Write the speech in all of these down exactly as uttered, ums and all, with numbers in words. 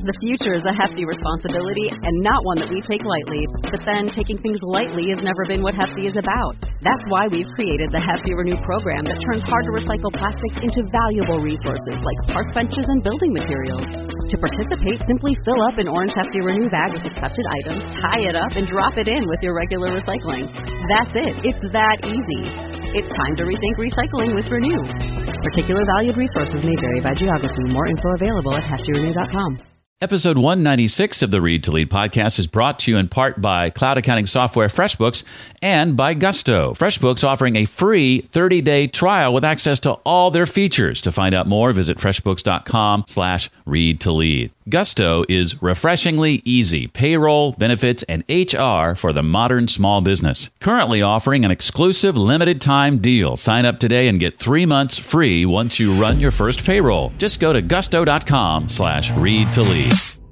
The future is a hefty responsibility and not one that we take lightly. But then, taking things lightly has never been what Hefty is about. That's why we've created the Hefty Renew program that turns hard-to-recycle plastics into valuable resources like park benches and building materials. To participate, simply fill up an orange Hefty Renew bag with accepted items, tie it up, and drop it in with your regular recycling. That's it. It's that easy. It's time to rethink recycling with Renew. Particular valued resources may vary by geography. More info available at hefty renew dot com. Episode one ninety-six of the Read to Lead podcast is brought to you in part by cloud accounting software FreshBooks and by Gusto. FreshBooks offering a free thirty-day trial with access to all their features. To find out more, visit freshbooks.com slash read to lead. Gusto is refreshingly easy payroll, benefits, and H R for the modern small business. Currently offering an exclusive limited time deal. Sign up today and get three months free once you run your first payroll. Just go to gusto.com slash read to lead.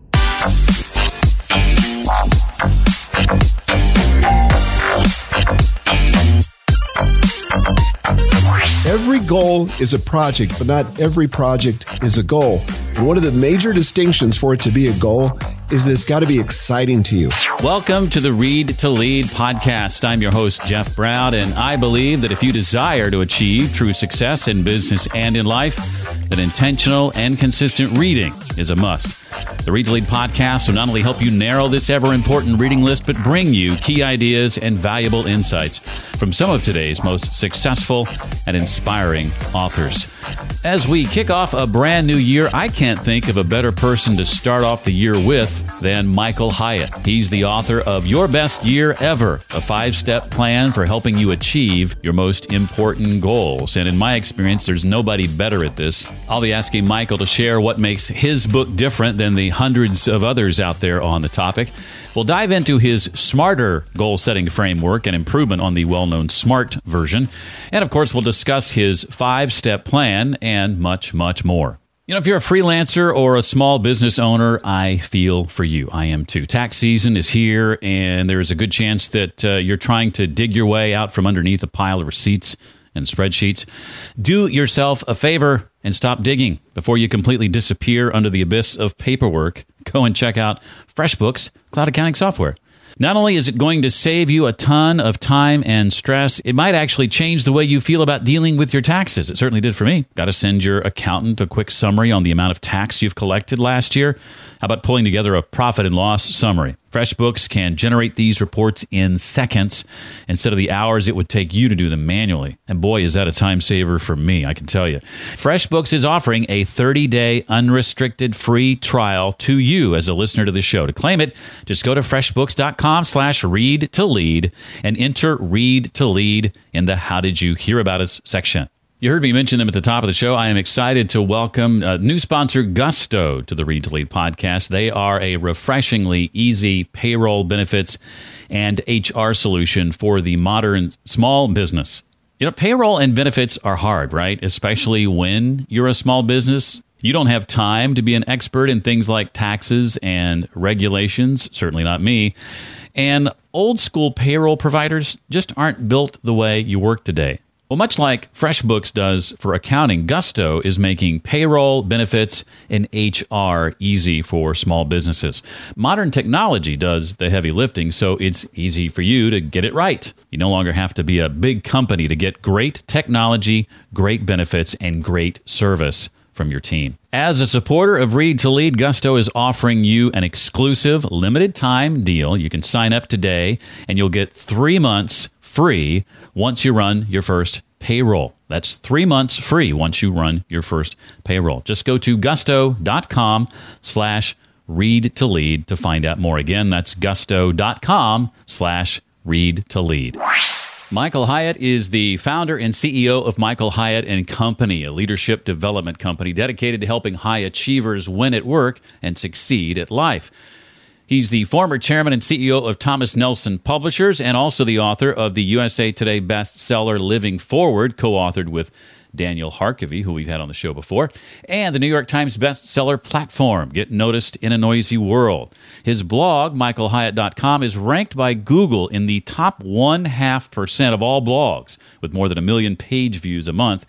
Every goal is a project, but not every project is a goal. And one of the major distinctions for it to be a goal is that it's got to be exciting to you. Welcome to the Read to Lead podcast. I'm your host, Jeff Brown, and I believe that if you desire to achieve true success in business and in life, that intentional and consistent reading is a must. The Read to Lead podcast will not only help you narrow this ever-important reading list, but bring you key ideas and valuable insights from some of today's most successful and inspiring authors. As we kick off a brand new year, I can't think of a better person to start off the year with than Michael Hyatt. He's the author of Your Best Year Ever, a five-step plan for helping you achieve your most important goals. And in my experience, there's nobody better at this. I'll be asking Michael to share what makes his book different than the hundreds of others out there on the topic. We'll dive into his smarter goal-setting framework and improvement on the well-known SMART version. And of course, we'll discuss his five-step plan and much, much more. You know, if you're a freelancer or a small business owner, I feel for you. I am too. Tax season is here, and there's a good chance that uh, you're trying to dig your way out from underneath a pile of receipts and spreadsheets. Do yourself a favor and stop digging before you completely disappear under the abyss of paperwork. Go and check out FreshBooks cloud accounting software. Not only is it going to save you a ton of time and stress, it might actually change the way you feel about dealing with your taxes. It certainly did for me. Got to send your accountant a quick summary on the amount of tax you've collected last year. How about pulling together a profit and loss summary? FreshBooks can generate these reports in seconds instead of the hours it would take you to do them manually. And boy, is that a time saver for me, I can tell you. FreshBooks is offering a thirty-day unrestricted free trial to you as a listener to the show. To claim it, just go to freshbooks.com slash read to lead and enter read to lead in the How Did You Hear About Us section. You heard me mention them at the top of the show. I am excited to welcome a new sponsor, Gusto, to the Read to Lead podcast. They are a refreshingly easy payroll, benefits, and H R solution for the modern small business. You know, payroll and benefits are hard, right? Especially when you're a small business. You don't have time to be an expert in things like taxes and regulations, certainly not me. And old school payroll providers just aren't built the way you work today. Well, much like FreshBooks does for accounting, Gusto is making payroll, benefits, and H R easy for small businesses. Modern technology does the heavy lifting, so it's easy for you to get it right. You no longer have to be a big company to get great technology, great benefits, and great service from your team. As a supporter of Read to Lead, Gusto is offering you an exclusive limited time deal. You can sign up today and you'll get three months free once you run your first payroll. That's three months free once you run your first payroll. Just go to gusto.com slash read to lead to find out more. Again, that's gusto.com slash read to lead. Michael Hyatt is the founder and C E O of Michael Hyatt and Company, a leadership development company dedicated to helping high achievers win at work and succeed at life. He's the former chairman and C E O of Thomas Nelson Publishers and also the author of the U S A Today bestseller Living Forward, co-authored with Daniel Harkavy, who we've had on the show before, and the New York Times bestseller Platform, Get Noticed in a Noisy World. His blog, michael hyatt dot com, is ranked by Google in the top one half percent of all blogs, with more than a million page views a month.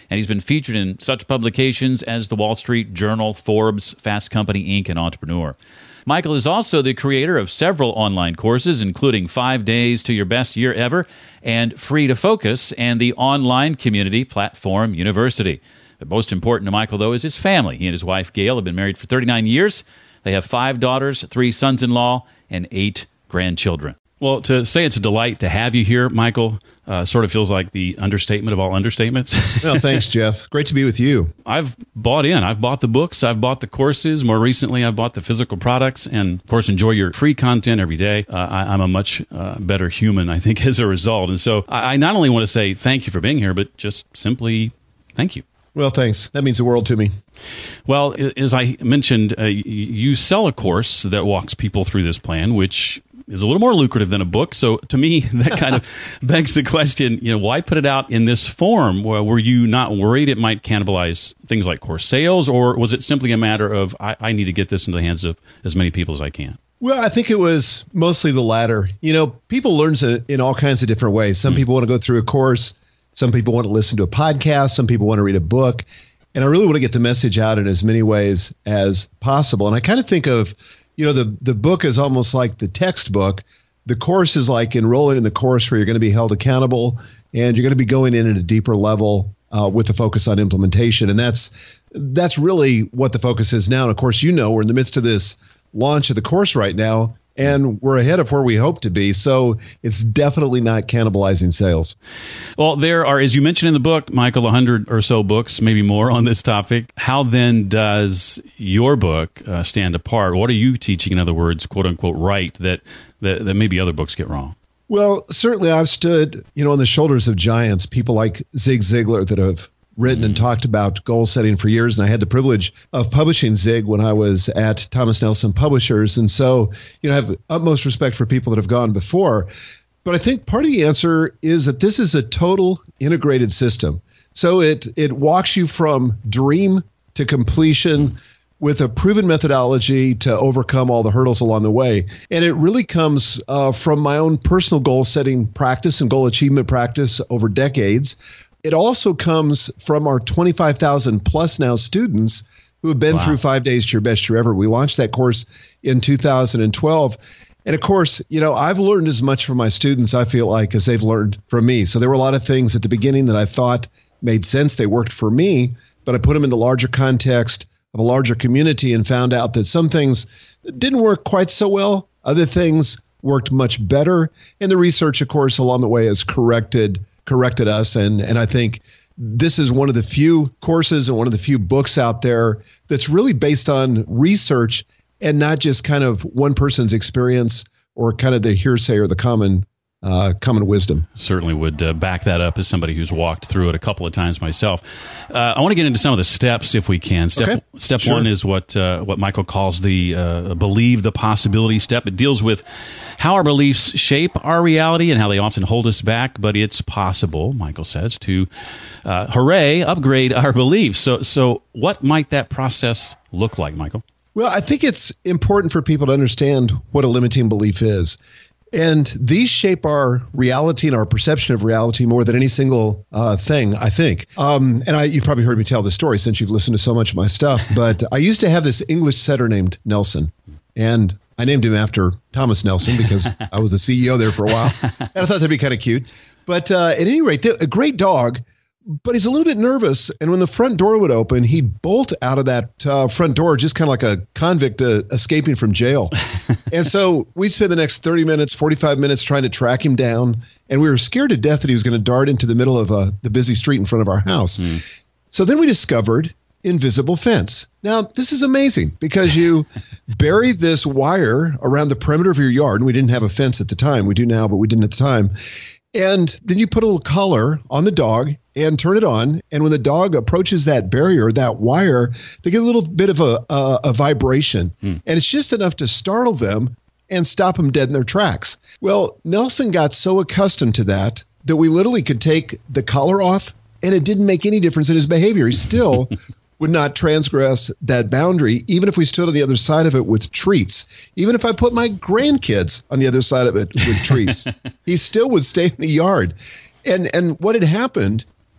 and he's been featured in such publications as the Wall Street Journal, Forbes, Fast Company, Incorporated, and Entrepreneur. Michael is also the creator of several online courses, including Five Days to Your Best Year Ever and Free to Focus, and the online community platform University. But most important to Michael, though, is his family. He and his wife, Gail, have been married for thirty-nine years. They have five daughters, three sons-in-law, and eight grandchildren. Well, to say it's a delight to have you here, Michael, uh, sort of feels like the understatement of all understatements. Well, thanks, Jeff. Great to be with you. I've bought in. I've bought the books. I've bought the courses. More recently, I've bought the physical products and, of course, enjoy your free content every day. Uh, I, I'm a much uh, better human, I think, as a result. And so I, I not only want to say thank you for being here, but just simply thank you. Well, thanks. That means the world to me. Well, as I mentioned, uh, you sell a course that walks people through this plan, which is a little more lucrative than a book. So to me, that kind of begs the question, you know, why put it out in this form? Well, were you not worried it might cannibalize things like course sales, or was it simply a matter of, I, I need to get this into the hands of as many people as I can? Well, I think it was mostly the latter. You know, people learn in all kinds of different ways. Some mm. people want to go through a course. Some people want to listen to a podcast. Some people want to read a book. And I really want to get the message out in as many ways as possible. And I kind of think of, you know, the, the book is almost like the textbook. The course is like enrolling in the course where you're going to be held accountable and you're going to be going in at a deeper level uh, with the focus on implementation. And that's that's really what the focus is now. And of course, you know, we're in the midst of this launch of the course right now, and we're ahead of where we hope to be. So it's definitely not cannibalizing sales. Well, there are, as you mentioned in the book, Michael, a hundred or so books, maybe more on this topic. How then does your book uh, stand apart? What are you teaching, in other words, quote unquote, right, that, that, that maybe other books get wrong? Well, certainly I've stood, you know, on the shoulders of giants, people like Zig Ziglar that have written and talked about goal setting for years. And I had the privilege of publishing Zig when I was at Thomas Nelson Publishers. And so, you know, I have utmost respect for people that have gone before. But I think part of the answer is that this is a total integrated system. So it it walks you from dream to completion with a proven methodology to overcome all the hurdles along the way. And it really comes uh, from my own personal goal setting practice and goal achievement practice over decades. It also comes from our twenty-five thousand plus now students who have been wow. through Five Days to Your Best Year Ever. We launched that course in two thousand twelve. And of course, you know, I've learned as much from my students, I feel like, as they've learned from me. So there were a lot of things at the beginning that I thought made sense. They worked for me, but I put them in the larger context of a larger community and found out that some things didn't work quite so well. Other things worked much better. And the research, of course, along the way has corrected corrected us. And, and I think this is one of the few courses and one of the few books out there that's really based on research and not just kind of one person's experience or kind of the hearsay or the common uh, common wisdom. Certainly would uh, back that up as somebody who's walked through it a couple of times myself. Uh, I want to get into some of the steps if we can. Step okay. Step sure. one is what uh, what Michael calls the uh, believe the possibility step. It deals with how our beliefs shape our reality and how they often hold us back, but it's possible, Michael says, to, uh, hooray, upgrade our beliefs. So, so what might that process look like, Michael? Well, I think it's important for people to understand what a limiting belief is. And these shape our reality and our perception of reality more than any single uh, thing, I think. Um, and I, you've probably heard me tell this story since you've listened to so much of my stuff. But I used to have this English setter named Nelson. And I named him after Thomas Nelson because I was the C E O there for a while. And I thought that'd be kind of cute. But uh, at any rate, a great dog. But he's a little bit nervous, and when the front door would open, he'd bolt out of that uh, front door just kind of like a convict uh, escaping from jail. And so we'd spend the next thirty minutes, forty-five minutes trying to track him down, and we were scared to death that he was going to dart into the middle of uh, the busy street in front of our house. Mm. So then we discovered invisible fence. Now, this is amazing because you bury this wire around the perimeter of your yard, and we didn't have a fence at the time. We do now, but we didn't at the time. And then you put a little collar on the dog and turn it on. And when the dog approaches that barrier, that wire, they get a little bit of a, a, a vibration. Mm. And it's just enough to startle them and stop them dead in their tracks. Well, Nelson got so accustomed to that that we literally could take the collar off and it didn't make any difference in his behavior. He still would not transgress that boundary, even if we stood on the other side of it with treats. Even if I put my grandkids on the other side of it with treats, he still would stay in the yard. And and what had happened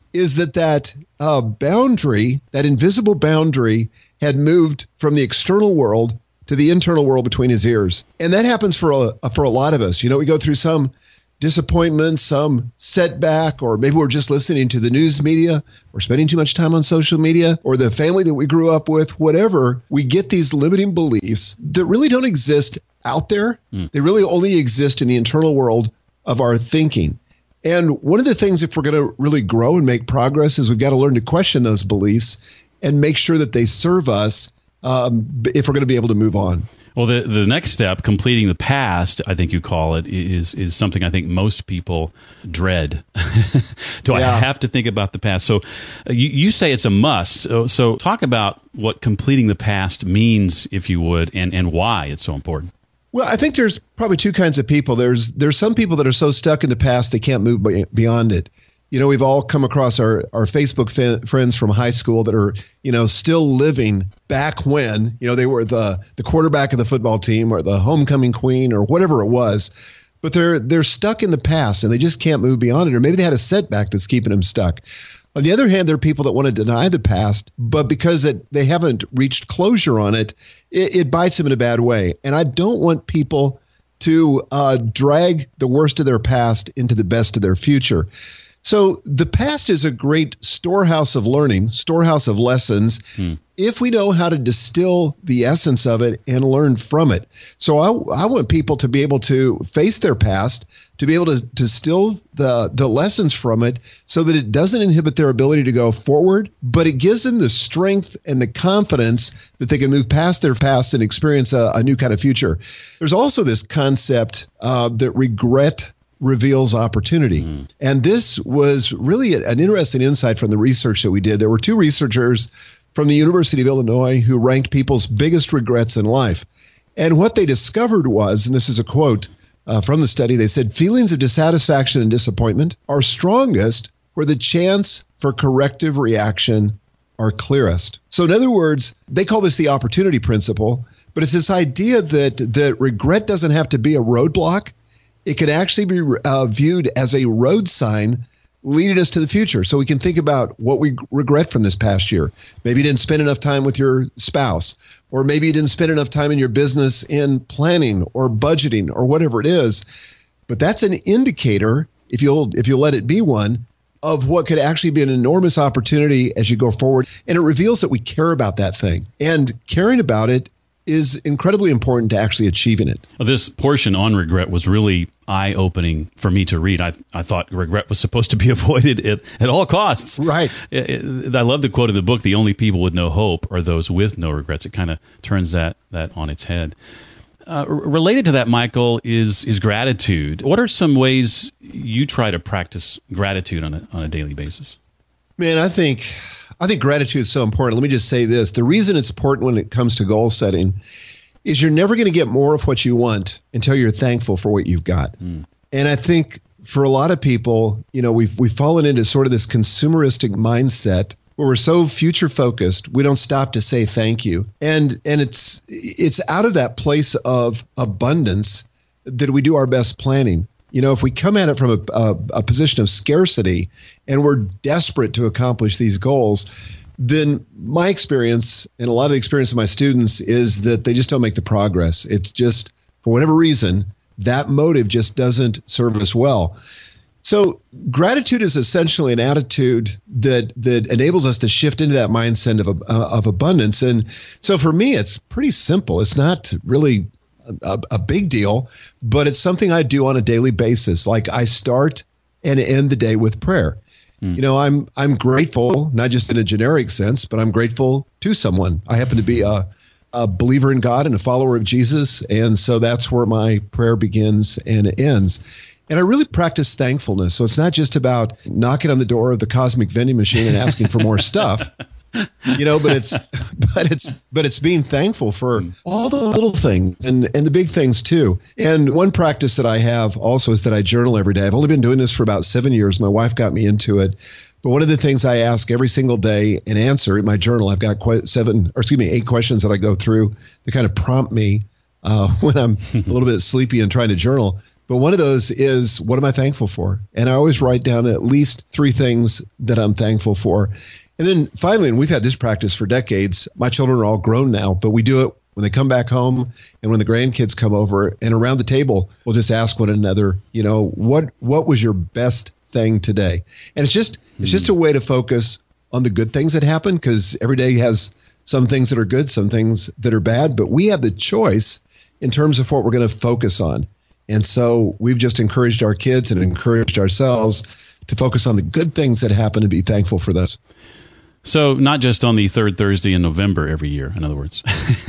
is that that uh, boundary, that invisible boundary, had moved from the external world to the internal world between his ears. And that happens for a, for a lot of us. You know, we go through some disappointment, some setback, or maybe we're just listening to the news media or spending too much time on social media or the family that we grew up with, whatever. We get these limiting beliefs that really don't exist out there. Mm. They really only exist in the internal world of our thinking. And one of the things, if we're going to really grow and make progress, is we've got to learn to question those beliefs and make sure that they serve us um, if we're going to be able to move on. Well, the the next step, completing the past, I think you call it, is is something I think most people dread. Do yeah. I have to think about the past? So uh, you, you say it's a must. So, so talk about what completing the past means, if you would, and, and why it's so important. Well, I think there's probably two kinds of people. There's there's some people that are so stuck in the past they can't move beyond it. You know, we've all come across our, our Facebook fa- friends from high school that are, you know, still living back when, you know, they were the, the quarterback of the football team or the homecoming queen or whatever it was. But they're they're stuck in the past and they just can't move beyond it. Or maybe they had a setback that's keeping them stuck. On the other hand, there are people that want to deny the past, but because it, they haven't reached closure on it, it, it bites them in a bad way. And I don't want people to uh, drag the worst of their past into the best of their future. So the past is a great storehouse of learning, storehouse of lessons, hmm. if we know how to distill the essence of it and learn from it. So I, I want people to be able to face their past, to be able to distill the, the lessons from it so that it doesn't inhibit their ability to go forward, but it gives them the strength and the confidence that they can move past their past and experience a, a new kind of future. There's also this concept uh, that regret reveals opportunity. Mm. And this was really an interesting insight from the research that we did. There were two researchers from the University of Illinois who ranked people's biggest regrets in life. And what they discovered was, and this is a quote uh, from the study, they said, feelings of dissatisfaction and disappointment are strongest where the chance for corrective reaction are clearest. So in other words, they call this the opportunity principle, but it's this idea that, that regret doesn't have to be a roadblock. It can actually be uh, viewed as a road sign leading us to the future. So we can think about what we regret from this past year. Maybe you didn't spend enough time with your spouse, or maybe you didn't spend enough time in your business in planning or budgeting or whatever it is. But that's an indicator, if you'll if you'll let it be one, of what could actually be an enormous opportunity as you go forward. And it reveals that we care about that thing. And caring about it is incredibly important to actually achieving it. Well, this portion on regret was really eye-opening for me to read. I I thought regret was supposed to be avoided at, at all costs. Right. It, it, I love the quote in the book, the only people with no hope are those with no regrets. It kind of turns that that on its head. Uh, related to that, Michael, is is gratitude. What are some ways you try to practice gratitude on a, on a daily basis? Man, I think... I think gratitude is so important. Let me just say this. The reason it's important when it comes to goal setting is you're never going to get more of what you want until you're thankful for what you've got. Mm. And I think for a lot of people, you know, we've we've fallen into sort of this consumeristic mindset where we're so future focused, we don't stop to say thank you. And and it's it's out of that place of abundance that we do our best planning. You know, if we come at it from a, a, a position of scarcity and we're desperate to accomplish these goals, then my experience and a lot of the experience of my students is that they just don't make the progress. It's just, for whatever reason, that motive just doesn't serve us well. So gratitude is essentially an attitude that that enables us to shift into that mindset of, uh, of abundance. And so for me, it's pretty simple. It's not really A, a big deal, but it's something I do on a daily basis. Like I start and end the day with prayer. Mm. You know, I'm I'm grateful, not just in a generic sense, but I'm grateful to someone. I happen to be a, a believer in God and a follower of Jesus, and so that's where my prayer begins and ends. And I really practice thankfulness. So it's not just about knocking on the door of the cosmic vending machine and asking for more stuff. You know, but it's but it's but it's being thankful for all the little things and, and the big things too. And one practice that I have also is that I journal every day. I've only been doing this for about seven years. My wife got me into it. But one of the things I ask every single day and answer in my journal, I've got quite seven or excuse me, eight questions that I go through to kind of prompt me uh, when I'm a little bit sleepy and trying to journal. But one of those is, what am I thankful for? And I always write down at least three things that I'm thankful for. And then finally, and we've had this practice for decades, my children are all grown now, but we do it when they come back home and when the grandkids come over, and around the table, we'll just ask one another, you know, what what was your best thing today? And it's just mm. it's just a way to focus on the good things that happen, because every day has some things that are good, some things that are bad, but we have the choice in terms of what we're going to focus on. And so we've just encouraged our kids and encouraged ourselves to focus on the good things that happen and be thankful for those. So not just on the third Thursday in November every year, in other words.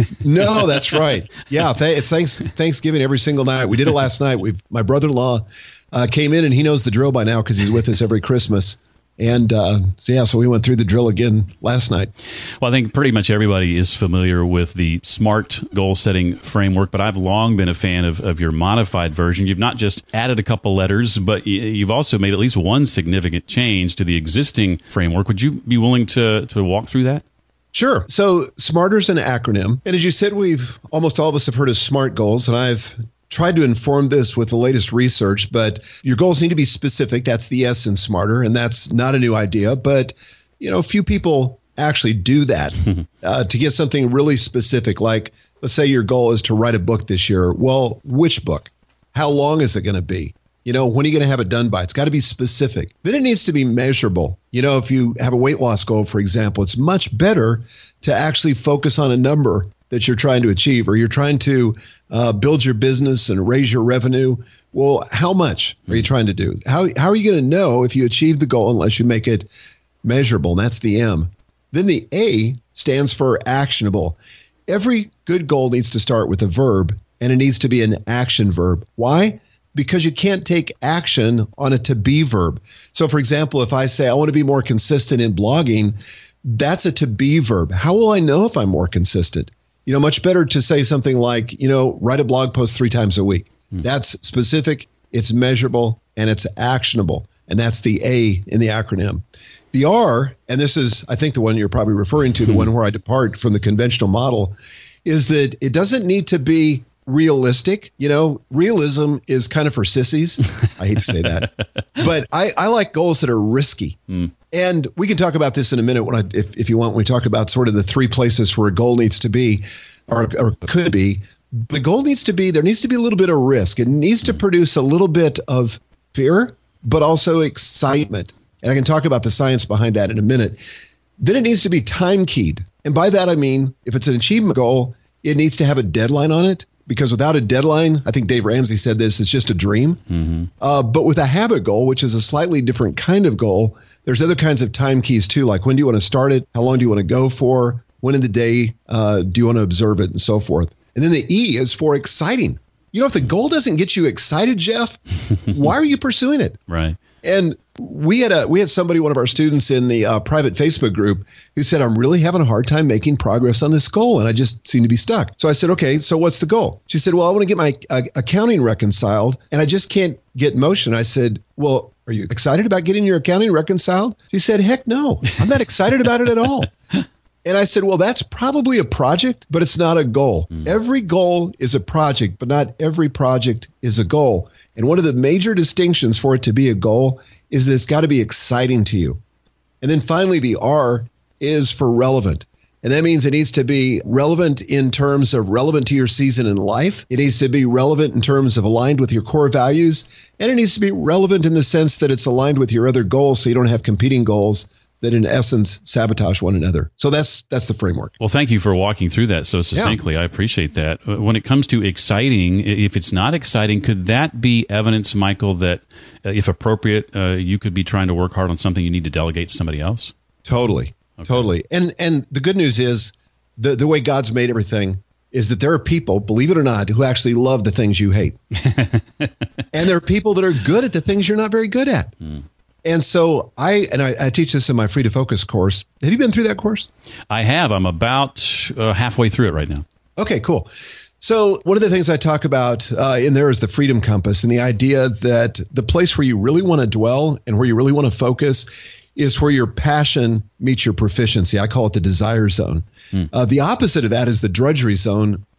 No, that's right. Yeah, th- it's thanks, Thanksgiving every single night. We did it last night. We've, my brother-in-law uh, came in, and he knows the drill by now because he's with us every Christmas. And uh, so, yeah, so we went through the drill again last night. Well, I think pretty much everybody is familiar with the SMART goal-setting framework, but I've long been a fan of, of your modified version. You've not just added a couple letters, but you've also made at least one significant change to the existing framework. Would you be willing to, to walk through that? Sure. So SMARTER is an acronym. And as you said, we've almost all of us have heard of SMART goals, and I've tried to inform this with the latest research, but your goals need to be specific. That's the S in SMARTER, and that's not a new idea. But, you know, few people actually do that uh, to get something really specific. Like, let's say your goal is to write a book this year. Well, which book? How long is it going to be? You know, when are you going to have it done by? It's got to be specific. Then it needs to be measurable. You know, if you have a weight loss goal, for example, it's much better to actually focus on a number that you're trying to achieve, or you're trying to uh, build your business and raise your revenue. Well, how much are you trying to do? How how are you going to know if you achieve the goal unless you make it measurable? And that's the M. Then the A stands for actionable. Every good goal needs to start with a verb, and it needs to be an action verb. Why? Because you can't take action on a to-be verb. So, for example, if I say I want to be more consistent in blogging, that's a to-be verb. How will I know if I'm more consistent? You know, much better to say something like, you know, write a blog post three times a week. Hmm. That's specific, it's measurable, and it's actionable. And that's the A in the acronym. The R, and this is, I think, the one you're probably referring to, the hmm. one where I depart from the conventional model, is that it doesn't need to be realistic. You know, realism is kind of for sissies. I hate to say that. But I, I like goals that are risky. Mm. And we can talk about this in a minute when I, if, if you want, when we talk about sort of the three places where a goal needs to be or, or could be. But a goal needs to be, there needs to be a little bit of risk. It needs to produce a little bit of fear, but also excitement. And I can talk about the science behind that in a minute. Then it needs to be time keyed. And by that, I mean, if it's an achievement goal, it needs to have a deadline on it. Because without a deadline, I think Dave Ramsey said this, it's just a dream. Mm-hmm. Uh, but with a habit goal, which is a slightly different kind of goal, there's other kinds of time keys too, like when do you want to start it? How long do you want to go for? When in the day uh, do you want to observe it, and so forth? And then the E is for exciting. You know, if the goal doesn't get you excited, Jeff, why are you pursuing it? Right. And we had a we had somebody, one of our students in the uh, private Facebook group, who said, I'm really having a hard time making progress on this goal, and I just seem to be stuck. So I said, okay, so what's the goal? She said, well, I want to get my uh, accounting reconciled, and I just can't get in motion. I said, well, are you excited about getting your accounting reconciled? She said, heck no, I'm not excited about it at all. And I said, well, that's probably a project, but it's not a goal. Mm. Every goal is a project, but not every project is a goal. And one of the major distinctions for it to be a goal is that it's got to be exciting to you. And then finally, the R is for relevant. And that means it needs to be relevant in terms of relevant to your season in life. It needs to be relevant in terms of aligned with your core values. And it needs to be relevant in the sense that it's aligned with your other goals, so you don't have competing goals that in essence sabotage one another. So that's that's the framework. Well, thank you for walking through that so succinctly. Yeah. I appreciate that. When it comes to exciting, if it's not exciting, could that be evidence, Michael, that uh, if appropriate, uh, you could be trying to work hard on something you need to delegate to somebody else? Totally. Okay. Totally. And and the good news is the, the way God's made everything is that there are people, believe it or not, who actually love the things you hate. And there are people that are good at the things you're not very good at. Mm. And so I, and I, I teach this in my Free to Focus course. Have you been through that course? I have. I'm about uh, halfway through it right now. Okay, cool. So one of the things I talk about uh, in there is the freedom compass, and the idea that the place where you really want to dwell and where you really want to focus is where your passion meets your proficiency. I call it the desire zone. Hmm. Uh, the opposite of that is the drudgery zone,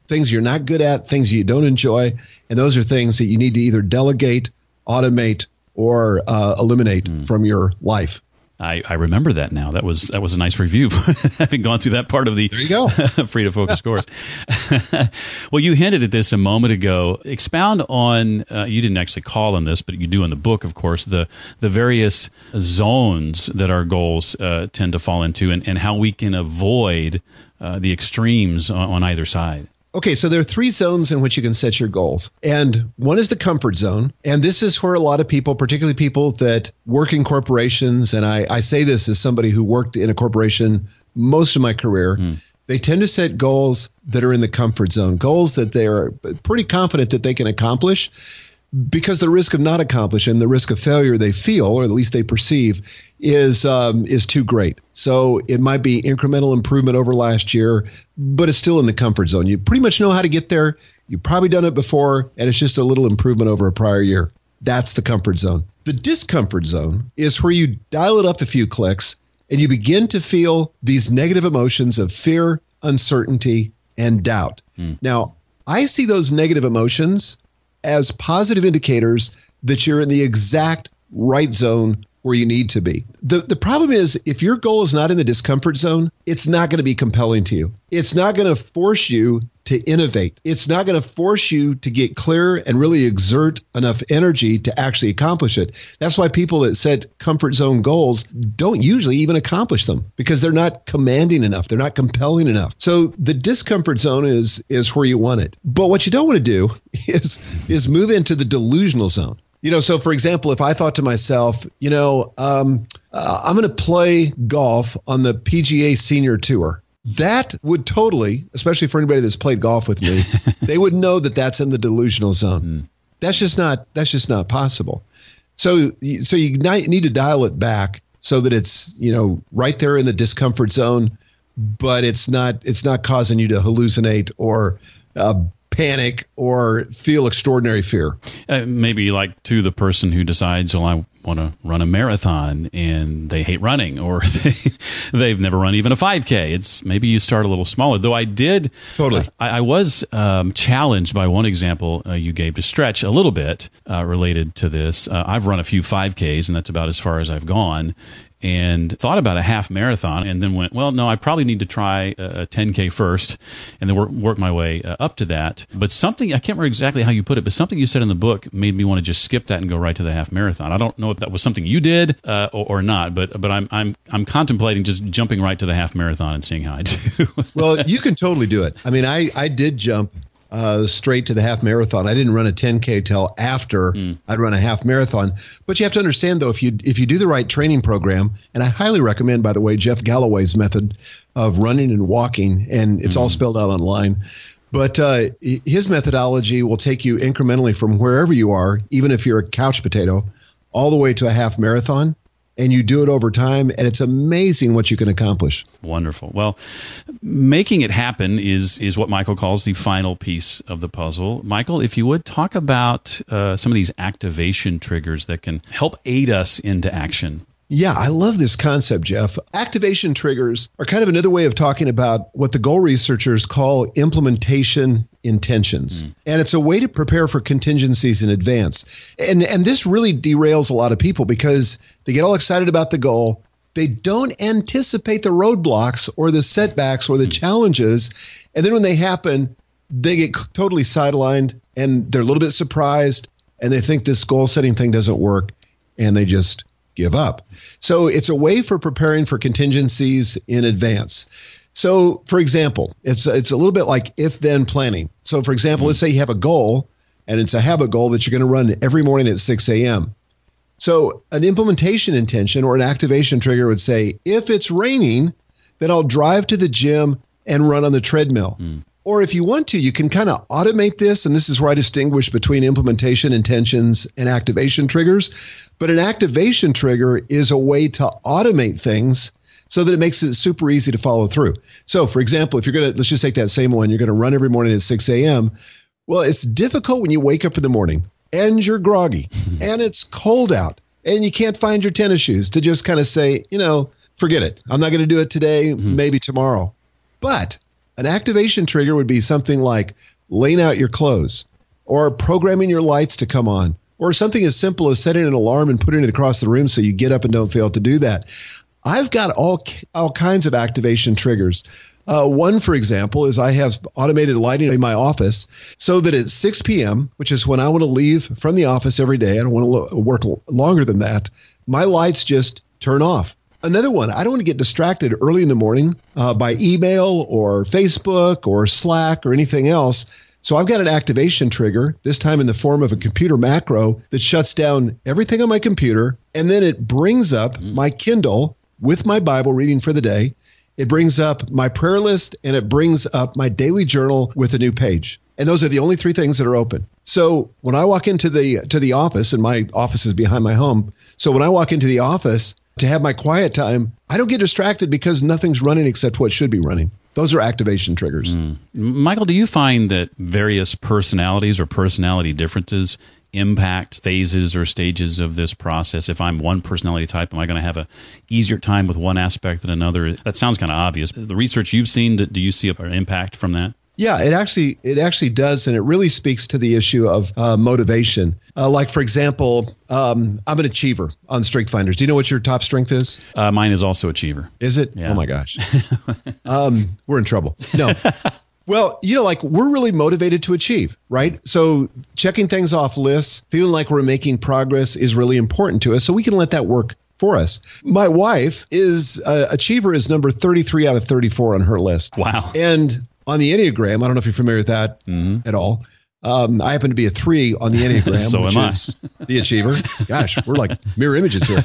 things you're not good at, things you don't enjoy. And those are things that you need to either delegate, automate, or uh, eliminate mm. from your life. I, I remember that now. That was that was a nice review, having gone through that part of the there you go. Free to Focus course. Well, you hinted at this a moment ago. Expound on, uh, you didn't actually call on this, but you do in the book, of course, the, the various zones that our goals uh, tend to fall into and, and how we can avoid uh, the extremes on, on either side. Okay, so there are three zones in which you can set your goals. And one is the comfort zone. And this is where a lot of people, particularly people that work in corporations, and I, I say this as somebody who worked in a corporation most of my career, mm. they tend to set goals that are in the comfort zone, goals that they are pretty confident that they can accomplish, because the risk of not accomplishing, the risk of failure they feel, or at least they perceive, is um, is too great. So it might be incremental improvement over last year, but it's still in the comfort zone. You pretty much know how to get there. You've probably done it before, and it's just a little improvement over a prior year. That's the comfort zone. The discomfort zone is where you dial it up a few clicks, and you begin to feel these negative emotions of fear, uncertainty, and doubt. Mm. Now, I see those negative emotions as positive indicators that you're in the exact right zone where you need to be. The the problem is, if your goal is not in the discomfort zone, it's not going to be compelling to you. It's not going to force you to innovate. It's not going to force you to get clear and really exert enough energy to actually accomplish it. That's why people that set comfort zone goals don't usually even accomplish them, because they're not commanding enough. They're not compelling enough. So the discomfort zone is is where you want it. But what you don't want to do is is move into the delusional zone. You know, so for example, if I thought to myself, you know, um, uh, I'm going to play golf on the P G A Senior Tour, that would totally, especially for anybody that's played golf with me, they would know that that's in the delusional zone. Mm. That's just not that's just not possible. So, so you need to dial it back so that it's, you know, right there in the discomfort zone, but it's not it's not causing you to hallucinate or uh, panic or feel extraordinary fear. Uh, maybe like to the person who decides, well, I want to run a marathon and they hate running, or they, they've never run even a five K. It's maybe you start a little smaller. Though I did, totally. Uh, I, I was um, challenged by one example uh, you gave to stretch a little bit uh, related to this. Uh, I've run a few five Ks, and that's about as far as I've gone. And thought about a half marathon, and then went, well, no, I probably need to try a ten K first, and then work, work my way uh, up to that. But something, I can't remember exactly how you put it, but something you said in the book made me want to just skip that and go right to the half marathon. I don't know if that was something you did uh, or, or not, but but I'm I'm I'm contemplating just jumping right to the half marathon and seeing how I do. Well, you can totally do it. I mean, I, I did jump Uh, straight to the half marathon. I didn't run a ten K till after mm. I'd run a half marathon. But you have to understand, though, if you if you do the right training program, and I highly recommend, by the way, Jeff Galloway's method of running and walking, and it's mm. all spelled out online. But uh, his methodology will take you incrementally from wherever you are, even if you're a couch potato, all the way to a half marathon. And you do it over time, and it's amazing what you can accomplish. Wonderful. Well, making it happen is is what Michael calls the final piece of the puzzle. Michael, if you would, talk about uh, some of these activation triggers that can help aid us into action. Yeah, I love this concept, Jeff. Activation triggers are kind of another way of talking about what the goal researchers call implementation intentions. Mm. And it's a way to prepare for contingencies in advance. And and this really derails a lot of people because they get all excited about the goal. They don't anticipate the roadblocks or the setbacks or the mm. challenges. And then when they happen, they get totally sidelined and they're a little bit surprised and they think this goal setting thing doesn't work and they just give up. So it's a way for preparing for contingencies in advance. So, for example, it's it's a little bit like if-then planning. So, for example, mm-hmm. let's say you have a goal, and it's a habit goal that you're going to run every morning at six a.m. So an implementation intention or an activation trigger would say, if it's raining, then I'll drive to the gym and run on the treadmill. Mm. Or if you want to, you can kind of automate this, and this is where I distinguish between implementation intentions and activation triggers. But an activation trigger is a way to automate things so that it makes it super easy to follow through. So, for example, if you're going to, let's just take that same one, you're going to run every morning at six a.m. Well, it's difficult when you wake up in the morning and you're groggy and it's cold out and you can't find your tennis shoes to just kind of say, you know, forget it. I'm not going to do it today, mm-hmm. maybe tomorrow. But An activation trigger would be something like laying out your clothes or programming your lights to come on, or something as simple as setting an alarm and putting it across the room so you get up and don't fail to do that. I've got all all kinds of activation triggers. Uh, one, for example, is I have automated lighting in my office so that at six p.m., which is when I want to leave from the office every day, I don't want to lo- work l- longer than that, my lights just turn off. Another one, I don't want to get distracted early in the morning uh, by email or Facebook or Slack or anything else. So I've got an activation trigger, this time in the form of a computer macro that shuts down everything on my computer, and then it brings up my Kindle with my Bible reading for the day. It brings up my prayer list, and it brings up my daily journal with a new page. And those are the only three things that are open. So when I walk into the to the office, and my office is behind my home, so when I walk into the office to have my quiet time, I don't get distracted because nothing's running except what should be running. Those are activation triggers. Mm. Michael, do you find that various personalities or personality differences impact phases or stages of this process? If I'm one personality type, am I going to have a easier time with one aspect than another? That sounds kind of obvious. The research you've seen, do you see an impact from that? Yeah, it actually it actually does, and it really speaks to the issue of uh, motivation. Uh, like, for example, um, I'm an achiever on StrengthsFinders. Do you know what your top strength is? Uh, mine is also achiever. Is it? Yeah. Oh, my gosh. um, we're in trouble. No. Well, you know, like we're really motivated to achieve, right? So checking things off lists, feeling like we're making progress is really important to us, so we can let that work for us. My wife is, uh, achiever is number thirty-three out of thirty-four on her list. Wow. And on the Enneagram, I don't know if you're familiar with that mm-hmm. at all. Um, I happen to be a three on the Enneagram, so which am I. is the achiever. Gosh, we're like mirror images here.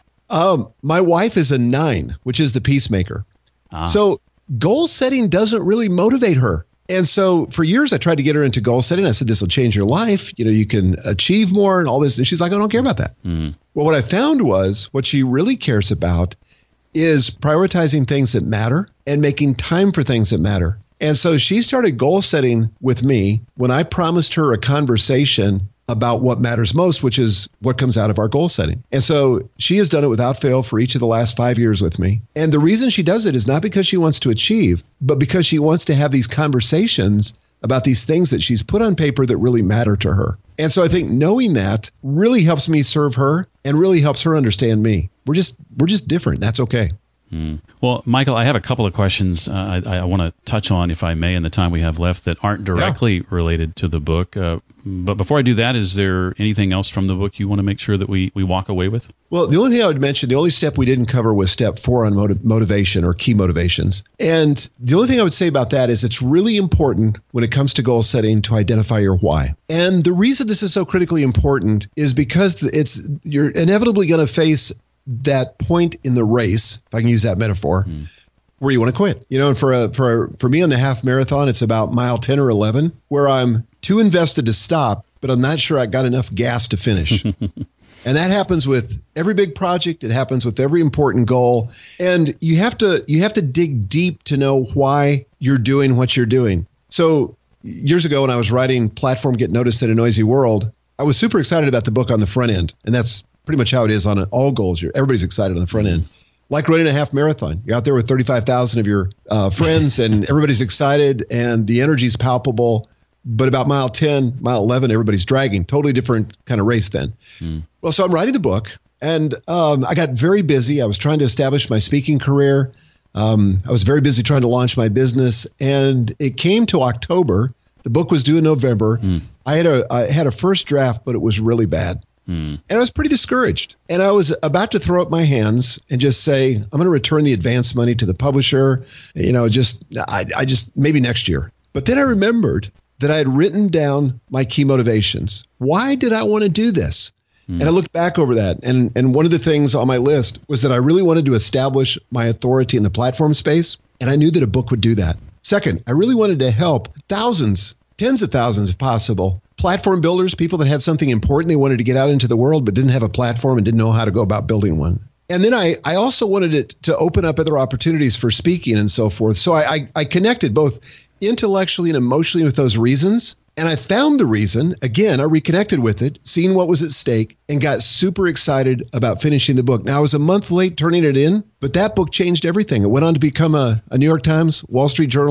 Um, my wife is a nine, which is the peacemaker. Ah. So goal setting doesn't really motivate her. And so for years, I tried to get her into goal setting. I said, this will change your life. You know, you can achieve more and all this. And she's like, I don't care about that. Mm. Well, what I found was what she really cares about is prioritizing things that matter and making time for things that matter. And so she started goal setting with me when I promised her a conversation about what matters most, which is what comes out of our goal setting. And so she has done it without fail for each of the last five years with me. And the reason she does it is not because she wants to achieve, but because she wants to have these conversations about these things that she's put on paper that really matter to her. And so I think knowing that really helps me serve her and really helps her understand me. We're just we're just different. That's okay. Hmm. Well, Michael, I have a couple of questions uh, I, I want to touch on, if I may, in the time we have left that aren't directly yeah. related to the book. Uh, but before I do that, is there anything else from the book you want to make sure that we, we walk away with? Well, the only thing I would mention, the only step we didn't cover was step four on motiv- motivation or key motivations. And the only thing I would say about that is it's really important when it comes to goal setting to identify your why. And the reason this is so critically important is because it's you're inevitably going to face that point in the race, if I can use that metaphor, mm. where you want to quit. You know, and for a, for a, for me on the half marathon, it's about mile ten or eleven, where I'm too invested to stop, but I'm not sure I got enough gas to finish. And that happens with every big project. It happens with every important goal. And you have to you have to dig deep to know why you're doing what you're doing. So years ago when I was writing Platform Get Noticed in a Noisy World, I was super excited about the book on the front end. And that's pretty much how it is on all goals. You're, everybody's excited on the front end. Like running a half marathon. You're out there with thirty-five thousand of your uh, friends and everybody's excited and the energy's palpable. But about mile ten, mile eleven, everybody's dragging. Totally different kind of race then. Mm. Well, so I'm writing the book and um, I got very busy. I was trying to establish my speaking career. Um, I was very busy trying to launch my business. And it came to October. The book was due in November. Mm. I had a I had a first draft, but it was really bad. Hmm. And I was pretty discouraged. And I was about to throw up my hands and just say, I'm going to return the advance money to the publisher. You know, just, I, I just, maybe next year. But then I remembered that I had written down my key motivations. Why did I want to do this? Hmm. And I looked back over that. And, and one of the things on my list was that I really wanted to establish my authority in the platform space. And I knew that a book would do that. Second, I really wanted to help thousands, tens of thousands if possible, platform builders, people that had something important they wanted to get out into the world but didn't have a platform and didn't know how to go about building one. And then I, I also wanted it to open up other opportunities for speaking and so forth. So I, I, I connected both intellectually and emotionally with those reasons. And I found the reason. Again, I reconnected with it, seeing what was at stake, and got super excited about finishing the book. Now, I was a month late turning it in, but that book changed everything. It went on to become a, a New York Times, Wall Street Journal,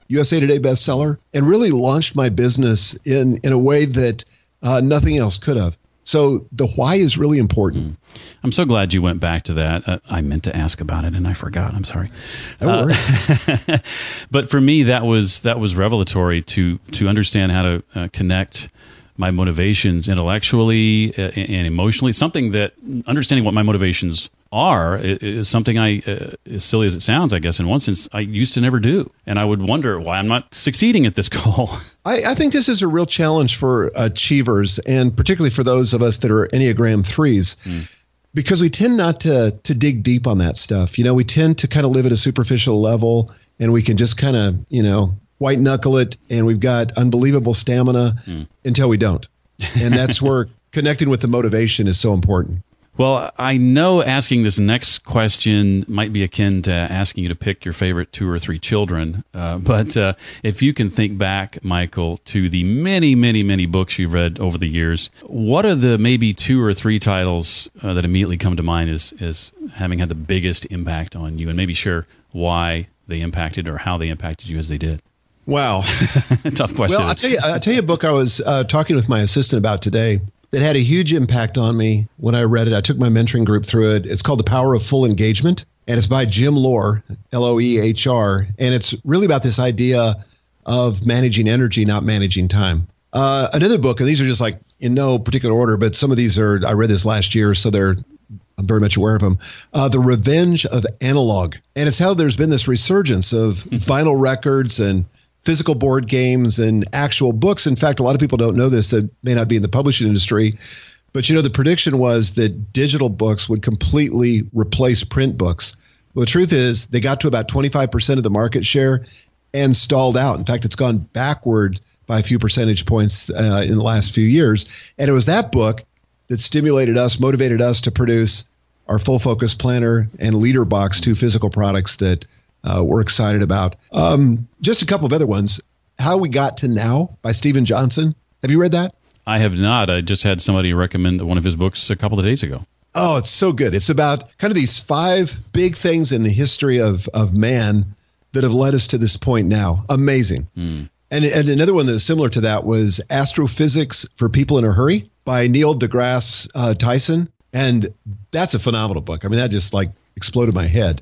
U S A Today bestseller, and really launched my business in, in a way that uh, nothing else could have. So the why is really important. I'm so glad you went back to that. Uh, I meant to ask about it and I forgot. I'm sorry. No worries. Uh, but for me, that was that was revelatory to to understand how to uh, connect my motivations intellectually uh, and emotionally. Something that understanding what my motivations are is something I, uh, as silly as it sounds, I guess, in one sense, I used to never do. And I would wonder why I'm not succeeding at this goal. I, I think this is a real challenge for achievers, and particularly for those of us that are Enneagram threes, mm. because we tend not to to dig deep on that stuff. You know, we tend to kind of live at a superficial level, and we can just kind of, you know, white knuckle it, and we've got unbelievable stamina mm. until we don't. And that's where connecting with the motivation is so important. Well, I know asking this next question might be akin to asking you to pick your favorite two or three children. Uh, but uh, if you can think back, Michael, to the many, many, many books you've read over the years, what are the maybe two or three titles uh, that immediately come to mind as, as having had the biggest impact on you? And maybe share why they impacted or how they impacted you as they did. Wow. Tough question. Well, I'll tell you, I'll tell you a book I was uh, talking with my assistant about today that had a huge impact on me when I read it. I took my mentoring group through it. It's called The Power of Full Engagement, and it's by Jim Lohr, L O E H R, and it's really about this idea of managing energy, not managing time. Uh, another book, and these are just like in no particular order, but some of these are, I read this last year, so they're I'm very much aware of them. Uh, The Revenge of Analog. And it's how there's been this resurgence of vinyl records and physical board games and actual books. In fact, a lot of people don't know this that may not be in the publishing industry. But, you know, the prediction was that digital books would completely replace print books. Well, the truth is they got to about twenty-five percent of the market share and stalled out. In fact, it's gone backward by a few percentage points uh, in the last few years. And it was that book that stimulated us, motivated us to produce our Full Focus Planner and Leader Box, two physical products that uh, we're excited about. Um, just a couple of other ones. How We Got to Now by Steven Johnson. Have you read that? I have not. I just had somebody recommend one of his books a couple of days ago. Oh, it's so good. It's about kind of these five big things in the history of, of man that have led us to this point now. Amazing. Mm. And, and another one that's similar to that was Astrophysics for People in a Hurry by Neil deGrasse uh, Tyson. And that's a phenomenal book. I mean, that just like exploded my head.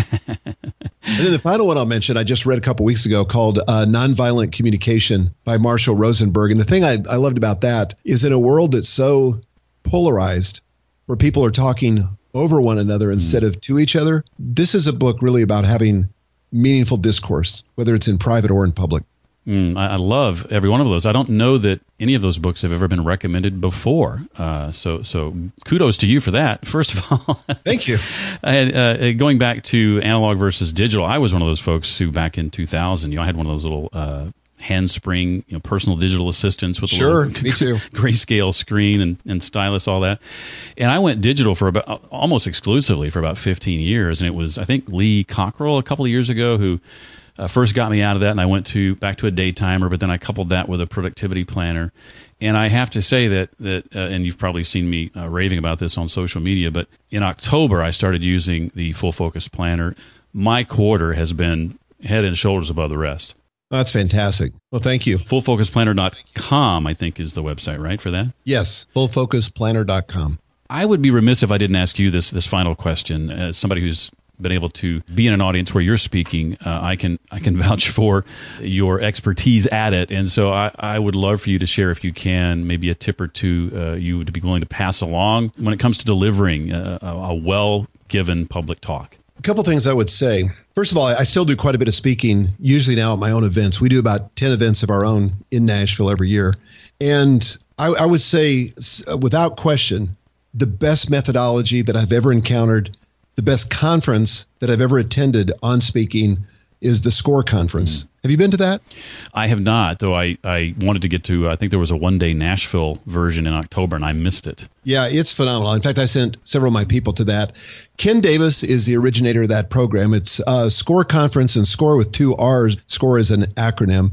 And then the final one I'll mention, I just read a couple weeks ago called uh, Nonviolent Communication by Marshall Rosenberg. And the thing I, I loved about that is in a world that's so polarized, where people are talking over one another instead mm. of to each other, this is a book really about having meaningful discourse, whether it's in private or in public. Mm, I, I love every one of those. I don't know that any of those books have ever been recommended before. Uh, so, so kudos to you for that. First of all, thank you. And, uh, going back to analog versus digital, I was one of those folks who, back in two thousand, you know, I had one of those little uh, handspring, you know, personal digital assistants with sure, a little me too. grayscale screen and, and stylus, all that. And I went digital for about almost exclusively for about fifteen years. And it was, I think, Lee Cockrell a couple of years ago who Uh, first got me out of that, and I went to back to a day timer, but then I coupled that with a productivity planner. And I have to say that, that uh, and you've probably seen me uh, raving about this on social media, but in October I started using the Full Focus Planner. My quarter has been head and shoulders above the rest. Oh, that's fantastic. Well, thank you. full focus planner dot com, I think, is the website, right, for that? Yes, full focus planner dot com. I would be remiss if I didn't ask you this this final question. As somebody who's been able to be in an audience where you're speaking, uh, I can I can vouch for your expertise at it, and so I, I would love for you to share, if you can, maybe a tip or two uh, you would be willing to pass along when it comes to delivering a, a well-given public talk. A couple things I would say. First of all, I still do quite a bit of speaking, usually now at my own events. We do about ten events of our own in Nashville every year, and I, I would say, without question, the best methodology that I've ever encountered, the best conference that I've ever attended on speaking, is the SCORE conference. Mm. Have you been to that? I have not, though I, I wanted to get to, I think there was a one-day Nashville version in October, and I missed it. Yeah, it's phenomenal. In fact, I sent several of my people to that. Ken Davis is the originator of that program. It's uh, SCORE conference, and SCORE with two R's. SCORE is an acronym. Mm.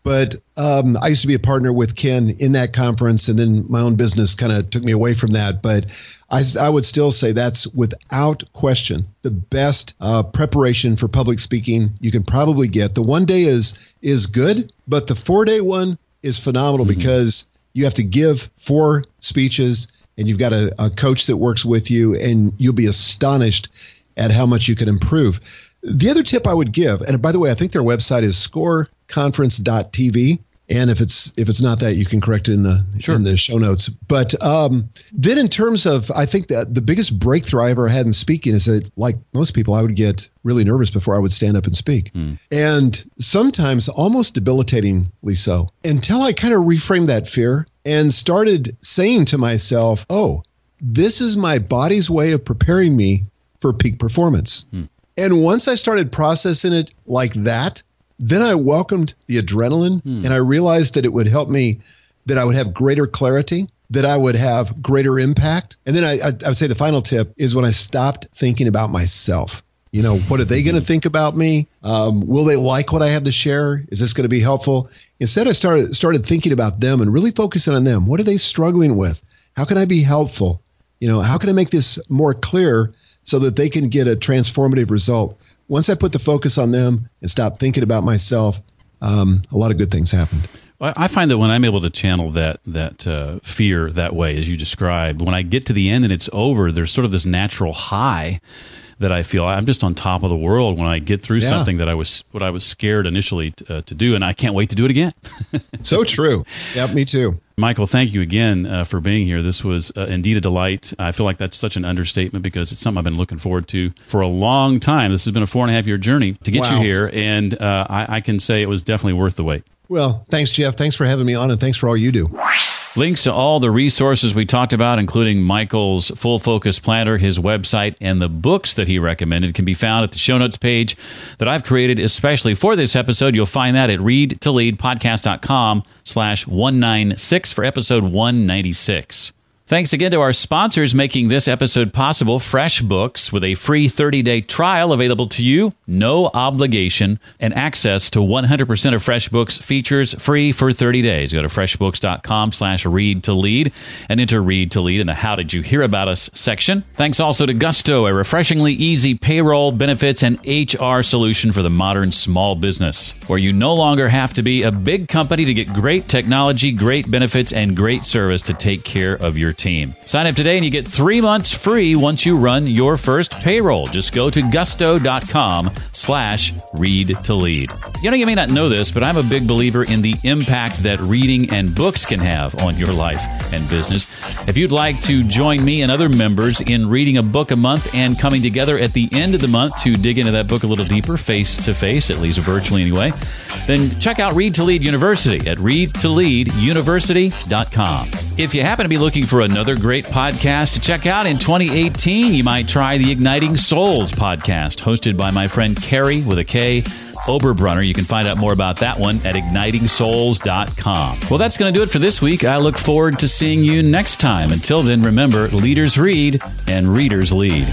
But um, I used to be a partner with Ken in that conference, and then my own business kind of took me away from that. But I, I would still say that's without question the best uh, preparation for public speaking you can probably get. The one day is is good, but the four day one is phenomenal mm-hmm. because you have to give four speeches, and you've got a, a coach that works with you, and you'll be astonished at how much you can improve. The other tip I would give, and by the way, I think their website is score conference dot t v. And if it's if it's not that, you can correct it in the sure. in the show notes. But um, then in terms of, I think that the biggest breakthrough I ever had in speaking is that, like most people, I would get really nervous before I would stand up and speak. Mm. And sometimes almost debilitatingly so, until I kind of reframed that fear and started saying to myself, oh, this is my body's way of preparing me for peak performance. Mm. And once I started processing it like that, then I welcomed the adrenaline hmm. and I realized that it would help me, that I would have greater clarity, that I would have greater impact. And then I, I, I would say the final tip is when I stopped thinking about myself. You know, what are they going to think about me? Um, will they like what I have to share? Is this going to be helpful? Instead, I started started thinking about them and really focusing on them. What are they struggling with? How can I be helpful? You know, how can I make this more clear so that they can get a transformative result? Once I put the focus on them and stopped thinking about myself, um, a lot of good things happened. I find that when I'm able to channel that that uh, fear that way, as you described, when I get to the end and it's over, there's sort of this natural high that I feel. I'm just on top of the world when I get through yeah. something that I was what I was scared initially t- uh, to do, and I can't wait to do it again. So true. Yeah, me too. Michael, thank you again uh, for being here. This was uh, indeed a delight. I feel like that's such an understatement because it's something I've been looking forward to for a long time. This has been a four and a half year journey to get wow. you here, and uh, I, I can say it was definitely worth the wait. Well, thanks, Jeff. Thanks for having me on, and thanks for all you do. Links to all the resources we talked about, including Michael's Full Focus Planner, his website, and the books that he recommended, can be found at the show notes page that I've created especially for this episode. You'll find that at read to lead podcast dot com slash one ninety-six for episode one ninety-six. Thanks again to our sponsors making this episode possible, FreshBooks, with a free thirty-day trial available to you, no obligation, and access to one hundred percent of FreshBooks features free for thirty days. Go to freshbooks dot com slash read to lead and enter Read to Lead in the How Did You Hear About Us section. Thanks also to Gusto, a refreshingly easy payroll, benefits, and H R solution for the modern small business, where you no longer have to be a big company to get great technology, great benefits, and great service to take care of your team. Sign up today and you get three months free once you run your first payroll. Just go to gusto dot com slash read to lead. You know, you may not know this, but I'm a big believer in the impact that reading and books can have on your life and business. If you'd like to join me and other members in reading a book a month and coming together at the end of the month to dig into that book a little deeper, face to face, at least virtually anyway, then check out Read to Lead University at read to lead university dot com. If you happen to be looking for another great podcast to check out in twenty eighteen, you might try the Igniting Souls podcast, hosted by my friend Carrie with a K Oberbrunner. You can find out more about that one at igniting souls dot com. Well, that's going to do it for this week. I look forward to seeing you next time. Until then, remember, leaders read and readers lead.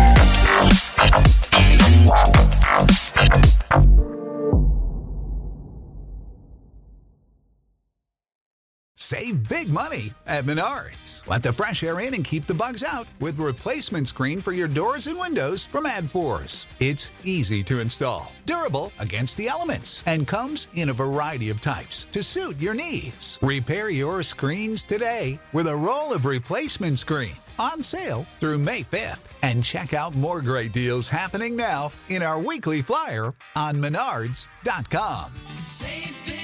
Save big money at Menards. Let the fresh air in and keep the bugs out with replacement screen for your doors and windows from AdForce. It's easy to install, durable against the elements, and comes in a variety of types to suit your needs. Repair your screens today with a roll of replacement screen on sale through May fifth. And check out more great deals happening now in our weekly flyer on menards dot com. Save big.